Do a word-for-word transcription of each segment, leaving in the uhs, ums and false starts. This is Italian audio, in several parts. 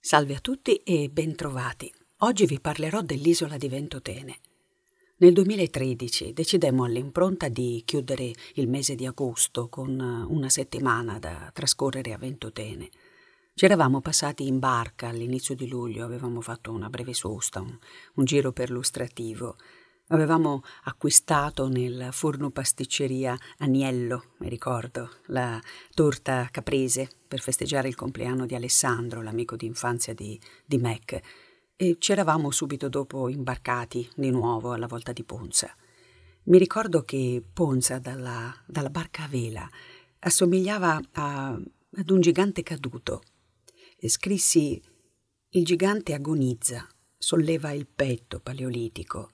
Salve a tutti e bentrovati. Oggi vi parlerò dell'isola di Ventotene. Nel duemilatredici decidemmo all'impronta di chiudere il mese di agosto con una settimana da trascorrere a Ventotene. Ci eravamo passati in barca all'inizio di luglio, avevamo fatto una breve sosta, un, un giro perlustrativo. Avevamo acquistato nel forno pasticceria Aniello, mi ricordo, la torta caprese per festeggiare il compleanno di Alessandro, l'amico d'infanzia di, di Mac, e ci eravamo subito dopo imbarcati di nuovo alla volta di Ponza. Mi ricordo che Ponza, dalla, dalla barca a vela, assomigliava a, ad un gigante caduto. E scrissi: il gigante agonizza, solleva il petto paleolitico.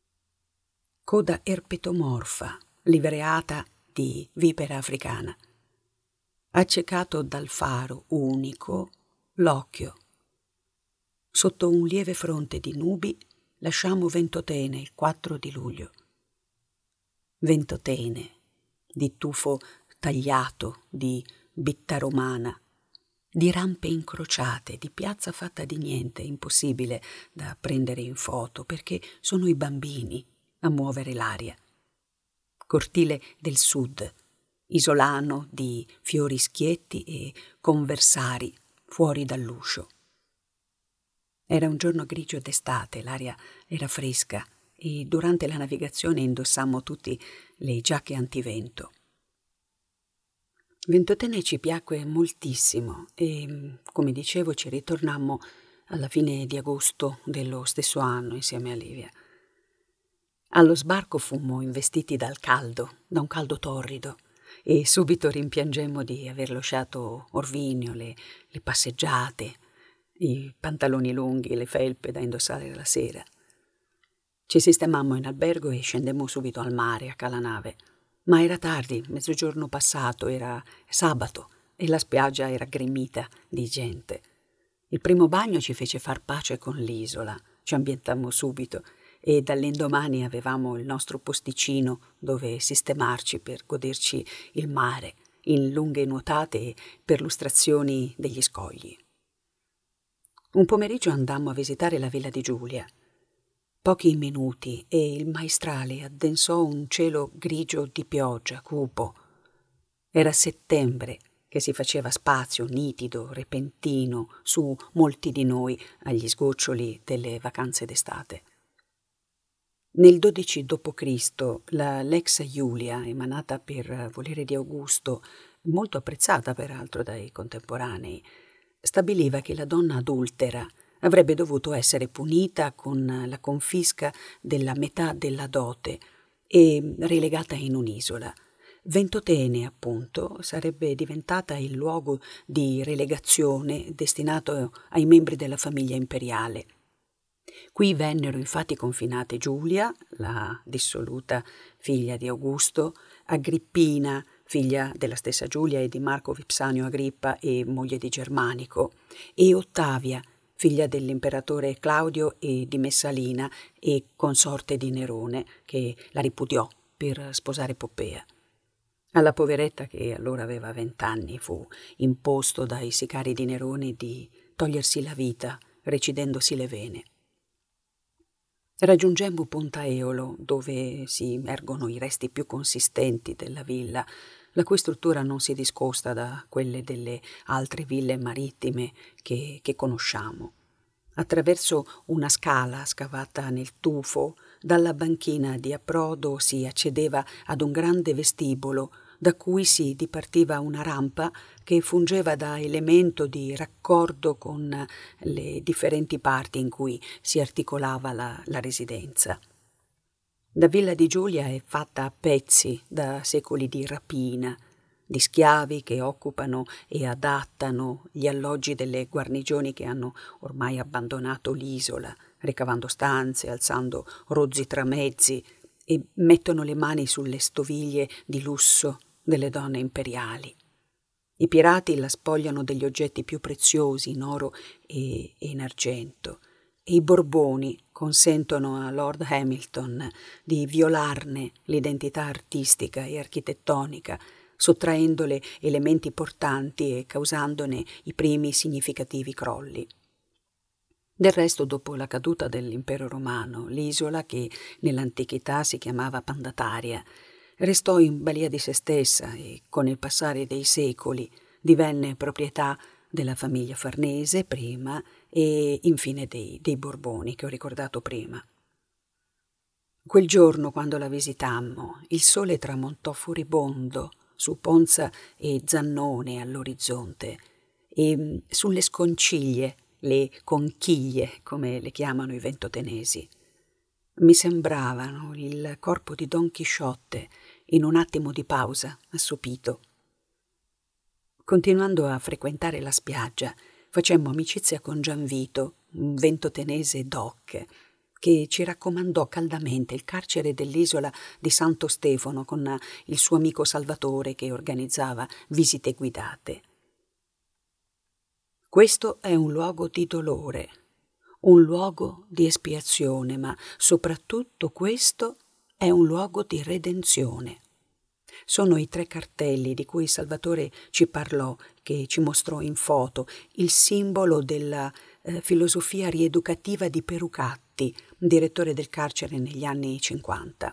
Coda erpetomorfa, livreata di vipera africana. Accecato dal faro unico l'occhio. Sotto un lieve fronte di nubi lasciamo Ventotene il quattro di luglio. Ventotene, di tufo tagliato, di bitta romana, di rampe incrociate, di piazza fatta di niente, impossibile da prendere in foto perché sono i bambini a muovere l'aria. Cortile del sud, isolano di fiori schietti e conversari fuori dall'uscio. Era un giorno grigio d'estate, l'aria era fresca e durante la navigazione indossammo tutti le giacche antivento. Ventotene ci piacque moltissimo e, come dicevo, ci ritornammo alla fine di agosto dello stesso anno insieme a Livia. Allo sbarco fummo investiti dal caldo, da un caldo torrido, e subito rimpiangemmo di aver lasciato Orvinio, le, le passeggiate, i pantaloni lunghi, le felpe da indossare la sera. Ci sistemammo in albergo e scendemmo subito al mare, a Calanave. Ma era tardi, mezzogiorno passato, era sabato e la spiaggia era gremita di gente. Il primo bagno ci fece far pace con l'isola, ci ambientammo subito e dall'indomani avevamo il nostro posticino dove sistemarci per goderci il mare in lunghe nuotate e perlustrazioni degli scogli. Un pomeriggio andammo a visitare la villa di Giulia. Pochi minuti e il maestrale addensò un cielo grigio di pioggia, cupo. Era settembre che si faceva spazio nitido, repentino, su molti di noi agli sgoccioli delle vacanze d'estate. Nel dodici dopo Cristo la Lex Iulia, emanata per volere di Augusto, molto apprezzata peraltro dai contemporanei, stabiliva che la donna adultera avrebbe dovuto essere punita con la confisca della metà della dote e relegata in un'isola. Ventotene, appunto, sarebbe diventata il luogo di relegazione destinato ai membri della famiglia imperiale. Qui vennero infatti confinate Giulia, la dissoluta figlia di Augusto, Agrippina, figlia della stessa Giulia e di Marco Vipsanio Agrippa e moglie di Germanico, e Ottavia, figlia dell'imperatore Claudio e di Messalina e consorte di Nerone, che la ripudiò per sposare Poppea. Alla poveretta, che allora aveva vent'anni, fu imposto dai sicari di Nerone di togliersi la vita, recidendosi le vene. Raggiungemmo Ponta Eolo, dove si ergono i resti più consistenti della villa, la cui struttura non si discosta da quelle delle altre ville marittime che, che conosciamo. Attraverso una scala scavata nel tufo, dalla banchina di approdo si accedeva ad un grande vestibolo, da cui si dipartiva una rampa che fungeva da elemento di raccordo con le differenti parti in cui si articolava la, la residenza. La villa di Giulia è fatta a pezzi da secoli di rapina, di schiavi che occupano e adattano gli alloggi delle guarnigioni che hanno ormai abbandonato l'isola, ricavando stanze, alzando rozzi tramezzi e mettono le mani sulle stoviglie di lusso delle donne imperiali. I pirati la spogliano degli oggetti più preziosi in oro e, e in argento, e i Borboni consentono a Lord Hamilton di violarne l'identità artistica e architettonica, sottraendole elementi portanti e causandone i primi significativi crolli. Del resto, dopo la caduta dell'impero romano, l'isola, che nell'antichità si chiamava Pandataria, restò in balia di se stessa e, con il passare dei secoli, divenne proprietà della famiglia Farnese prima e infine dei, dei Borboni, che ho ricordato prima. Quel giorno, quando la visitammo, il sole tramontò furibondo su Ponza e Zannone all'orizzonte e sulle sconciglie, le conchiglie, come le chiamano i ventotenesi. Mi sembravano il corpo di Don Chisciotte in un attimo di pausa, assopito. Continuando a frequentare la spiaggia, facemmo amicizia con Gianvito, un ventotenese doc, che ci raccomandò caldamente il carcere dell'isola di Santo Stefano con il suo amico Salvatore che organizzava visite guidate. Questo è un luogo di dolore, un luogo di espiazione, ma soprattutto questo è un luogo di redenzione. Sono i tre cartelli di cui Salvatore ci parlò, che ci mostrò in foto, il simbolo della eh, filosofia rieducativa di Perucatti, direttore del carcere negli anni cinquanta.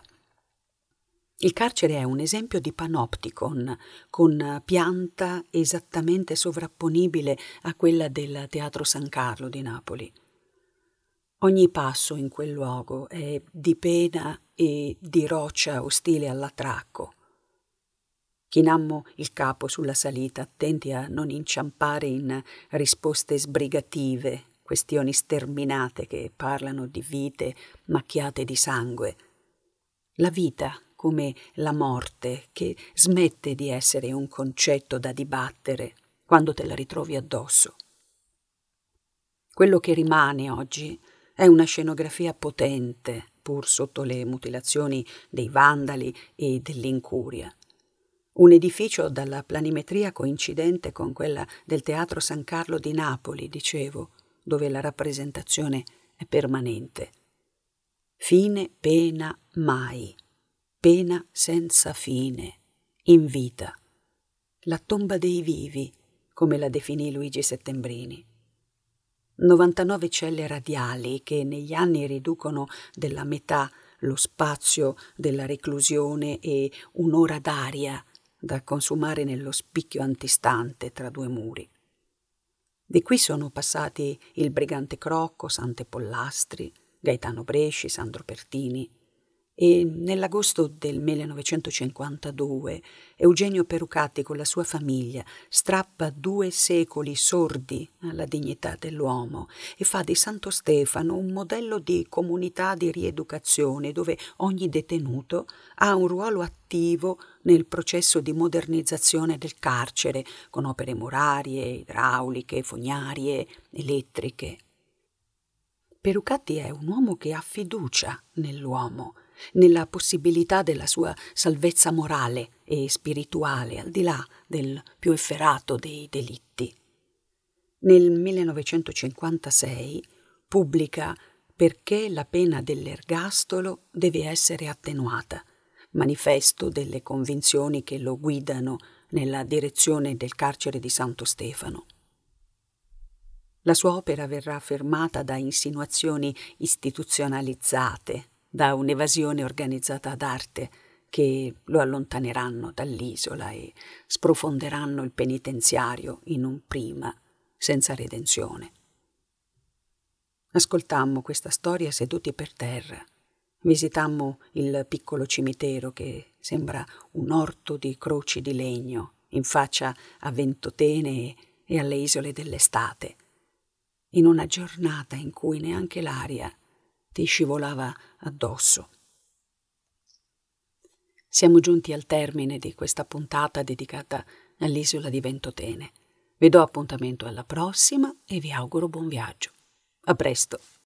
Il carcere è un esempio di panopticon, con pianta esattamente sovrapponibile a quella del Teatro San Carlo di Napoli. Ogni passo in quel luogo è di pena e di roccia ostile all'attracco. Chinammo il capo sulla salita, attenti a non inciampare in risposte sbrigative, questioni sterminate che parlano di vite macchiate di sangue. La vita, come la morte, che smette di essere un concetto da dibattere quando te la ritrovi addosso. Quello che rimane oggi è una scenografia potente, pur sotto le mutilazioni dei vandali e dell'incuria. Un edificio dalla planimetria coincidente con quella del Teatro San Carlo di Napoli, dicevo, dove la rappresentazione è permanente. Fine pena mai, pena senza fine, in vita. La tomba dei vivi, come la definì Luigi Settembrini. novantanove celle radiali che negli anni riducono della metà lo spazio della reclusione e un'ora d'aria da consumare nello spicchio antistante tra due muri. Di qui sono passati il Brigante Crocco, Sante Pollastri, Gaetano Bresci, Sandro Pertini e nell'agosto del millenovecentocinquantadue Eugenio Perucatti con la sua famiglia strappa due secoli sordi alla dignità dell'uomo e fa di Santo Stefano un modello di comunità di rieducazione dove ogni detenuto ha un ruolo attivo nel processo di modernizzazione del carcere con opere murarie, idrauliche, fognarie, elettriche. Perucatti è un uomo che ha fiducia nell'uomo, nella possibilità della sua salvezza morale e spirituale, al di là del più efferato dei delitti. Nel millenovecentocinquantasei pubblica Perché la pena dell'ergastolo deve essere attenuata, manifesto delle convinzioni che lo guidano nella direzione del carcere di Santo Stefano. La sua opera verrà fermata da insinuazioni istituzionalizzate, da un'evasione organizzata ad arte che lo allontaneranno dall'isola e sprofonderanno il penitenziario in un prima senza redenzione. Ascoltammo questa storia seduti per terra. Visitammo il piccolo cimitero che sembra un orto di croci di legno in faccia a Ventotene e alle isole dell'estate, in una giornata in cui neanche l'aria ti scivolava addosso. Siamo giunti al termine di questa puntata dedicata all'isola di Ventotene. Vi do appuntamento alla prossima e vi auguro buon viaggio. A presto!